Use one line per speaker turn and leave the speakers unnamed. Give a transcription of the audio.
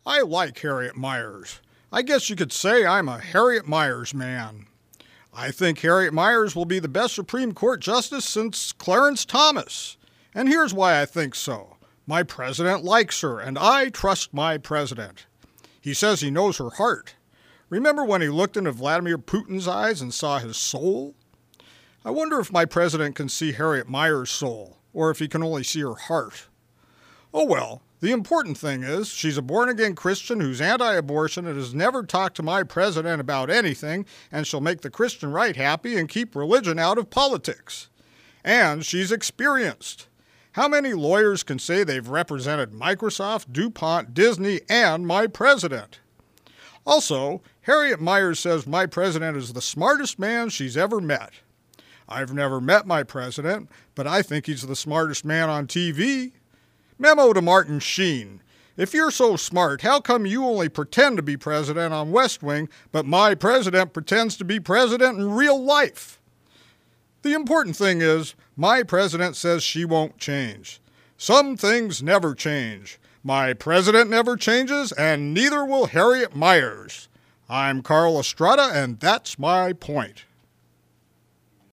I like Harriet Miers. I guess you could say I'm a Harriet Miers man. I think Harriet Miers will be the best Supreme Court justice since Clarence Thomas. And here's why I think so. My president likes her, and I trust my president. He says he knows her heart. Remember when he looked into Vladimir Putin's eyes and saw his soul? I wonder if my president can see Harriet Miers' soul, or if he can only see her heart. Oh well, the important thing is she's a born-again Christian who's anti-abortion and has never talked to my president about anything, and she'll make the Christian right happy and keep religion out of politics. And she's experienced. How many lawyers can say they've represented Microsoft, DuPont, Disney, and my president? Also, Harriet Miers says my president is the smartest man she's ever met. I've never met my president, but I think he's the smartest man on TV. Memo to Martin Sheen. If you're so smart, how come you only pretend to be president on West Wing, but my president pretends to be president in real life? The important thing is, my president says she won't change. Some things never change. My president never changes, and neither will Harriet Miers. I'm Carl Estrada, and that's my point.